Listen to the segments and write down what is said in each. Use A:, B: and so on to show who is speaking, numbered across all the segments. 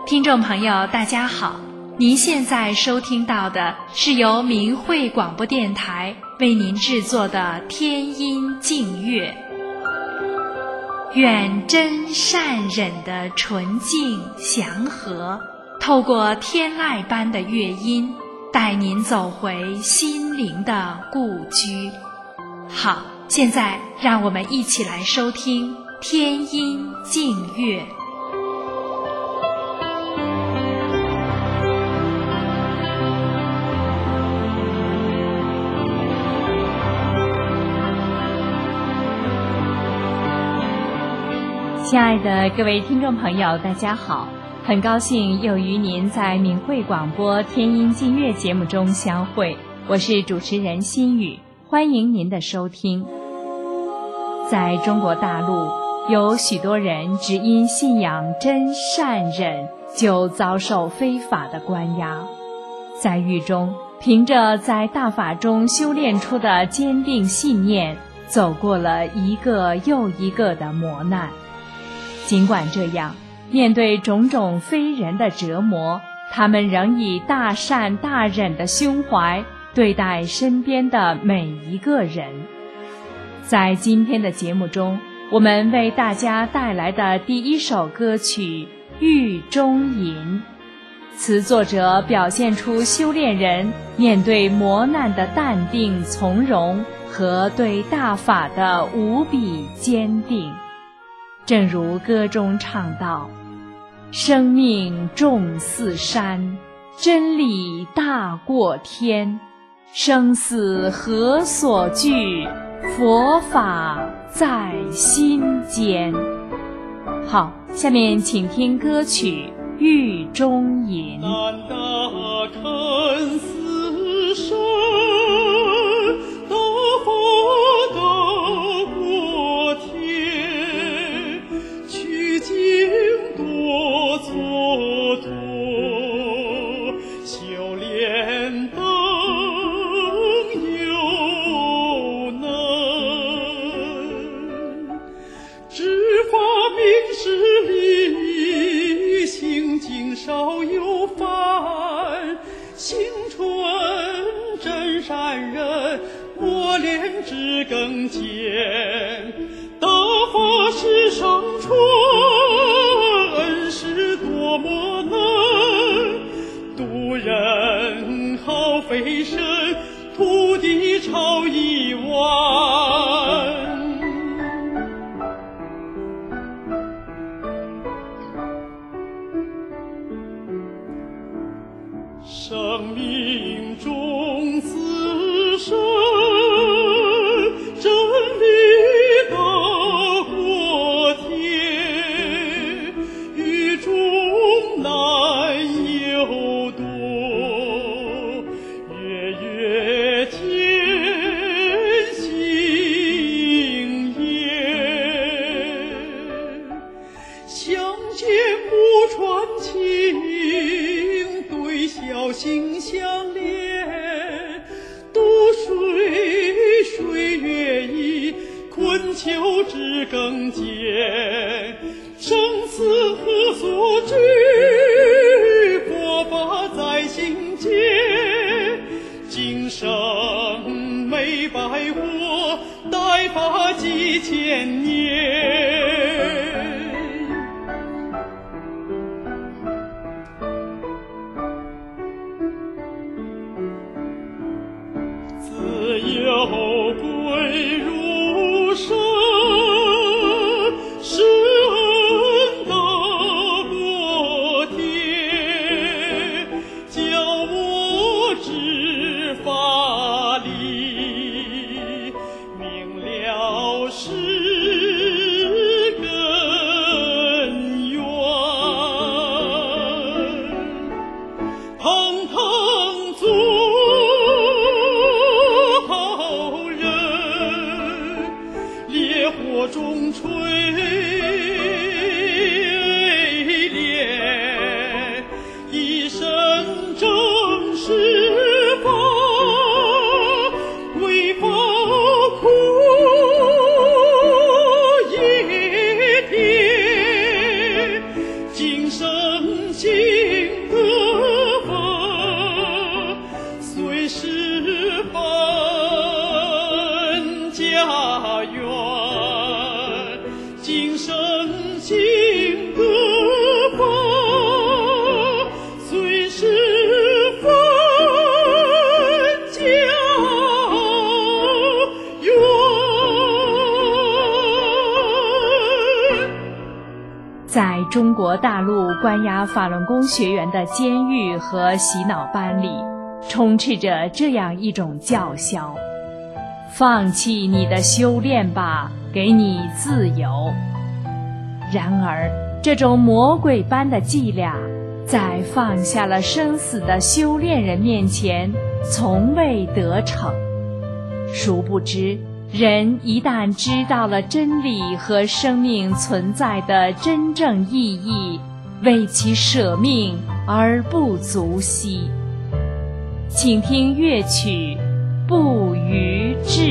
A: 听众朋友大家好，您现在收听到的是由明慧广播电台为您制作的天音净乐。愿真善忍的纯净祥和，透过天籁般的乐音，带您走回心灵的故居。好，现在让我们一起来收听天音净乐。
B: 亲爱的各位听众朋友大家好，很高兴又与您在明慧广播天音净乐节目中相会，我是主持人心雨，欢迎您的收听。在中国大陆，有许多人只因信仰真善忍就遭受非法的关押，在狱中凭着在大法中修炼出的坚定信念，走过了一个又一个的磨难。尽管这样，面对种种非人的折磨，他们仍以大善大忍的胸怀对待身边的每一个人。在今天的节目中，我们为大家带来的第一首歌曲《狱中吟》，词作者表现出修炼人面对磨难的淡定从容和对大法的无比坚定。正如歌中唱道：生命重似山，真理大过天，生死何所惧，佛法在心间。好，下面请听歌曲《狱中吟》。
C: 难大看似山，大法大过天，取经多蹉跎，修炼当有难，知法明事理，行径少有犯，心纯真善忍，磨练至更坚。大法是上传，恩师多么难，渡人好费神，徒弟超1万。生命重似山，真理大过天，狱中难有多，月月艰辛也，相见不传情，对笑心相连，渡水水月移，困囚至更坚，生死何所惧，佛法在心间，今生没白活，待法几千年。自由归入山，是恩大
B: 在中国大陆关押法轮功学员的监狱和洗脑班里，充斥着这样一种叫嚣：放弃你的修炼吧，给你自由。然而，这种魔鬼般的伎俩，在放下了生死的修炼人面前，从未得逞。殊不知，人一旦知道了真理和生命存在的真正意义，为其舍命而不足惜。请听乐曲《不渝志》。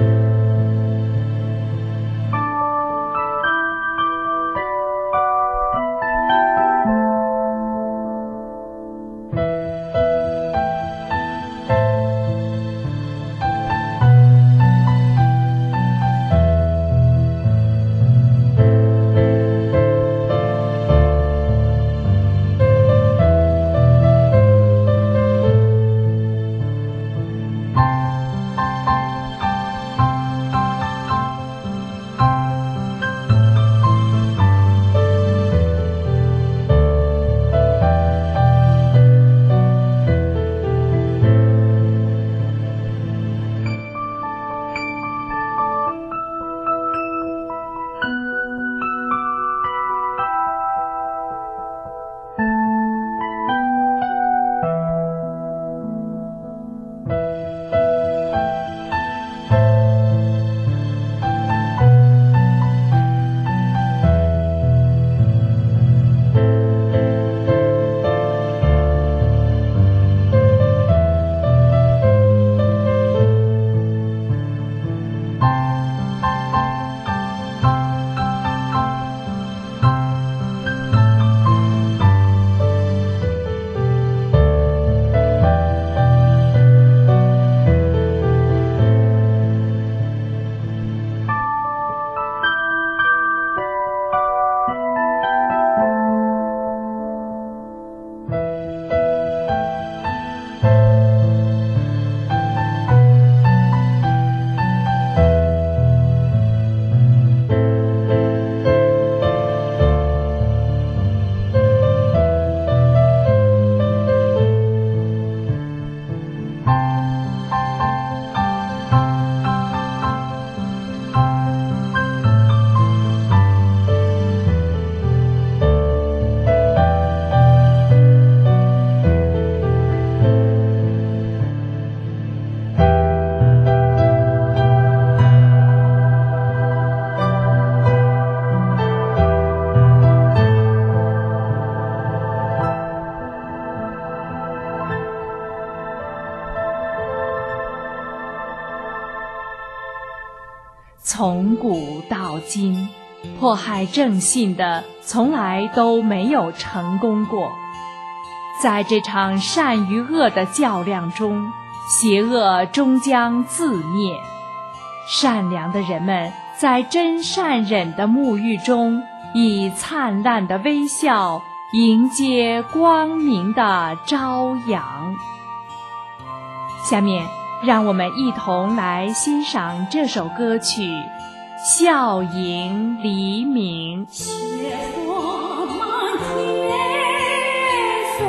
B: 从古到今，迫害正信的从来都没有成功过。在这场善与恶的较量中，邪恶终将自灭。善良的人们在真善忍的沐浴中，以灿烂的微笑迎接光明的朝阳。下面让我们一同来欣赏这首歌曲《笑迎黎明》。
D: 雪花满天飞，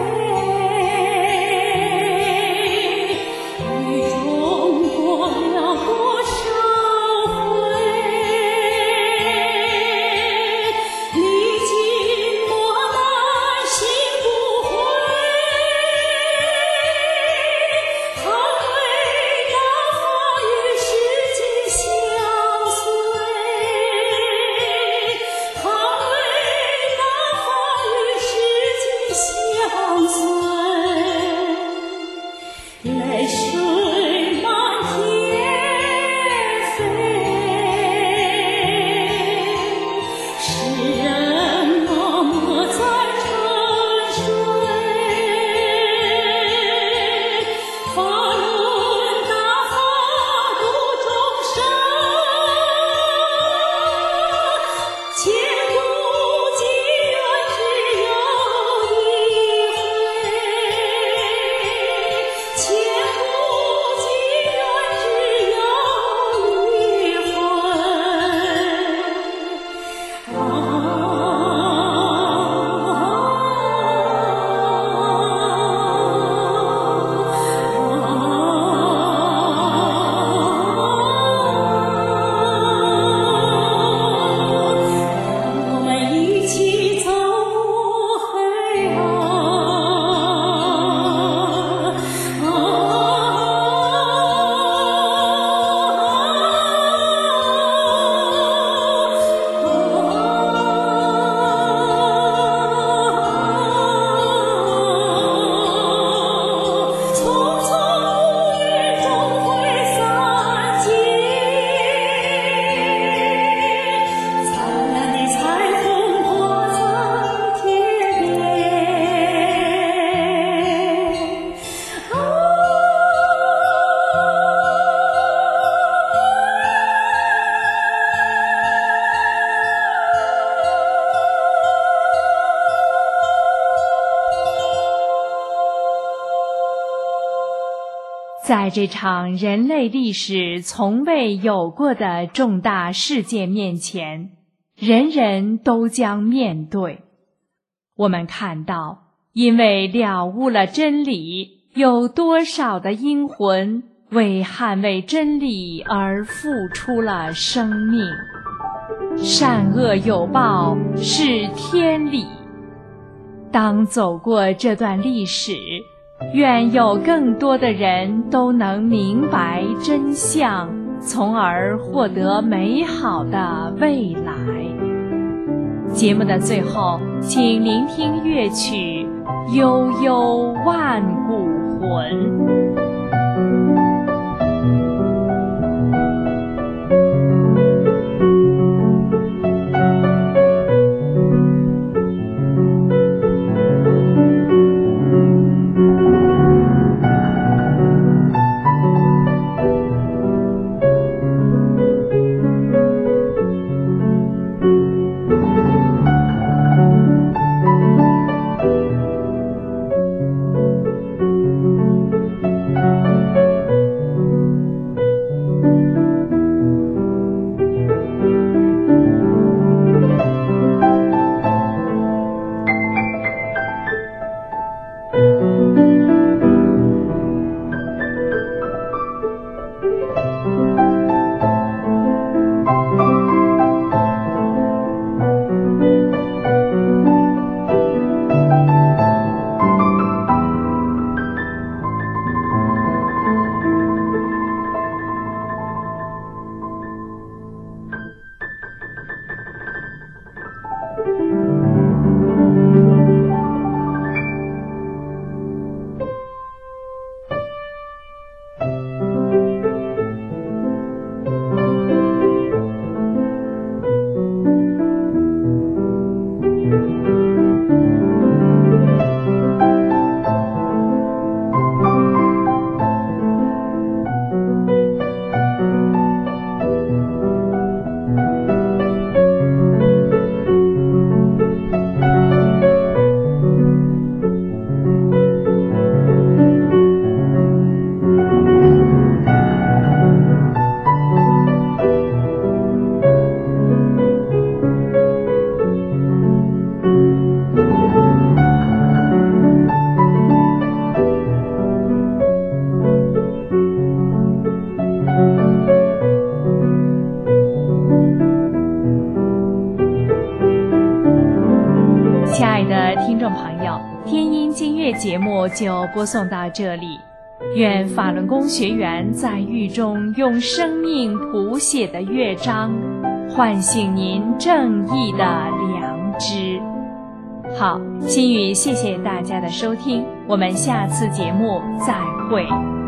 D: 雨中过了多少回，历经磨难心不悔，捍卫那法与世界相随，捍卫
B: 在这场人类历史从未有过的重大事件面前，人人都将面对。我们看到，因为了悟了真理，有多少的英魂为捍卫真理而付出了生命。善恶有报是天理。当走过这段历史，愿有更多的人都能明白真相，从而获得美好的未来。节目的最后，请聆听乐曲《悠悠万古魂》。亲爱的听众朋友，天音经乐节目就播送到这里。愿法轮功学员在狱中用生命谱写的乐章，唤醒您正义的良知。好，心语谢谢大家的收听，我们下次节目再会。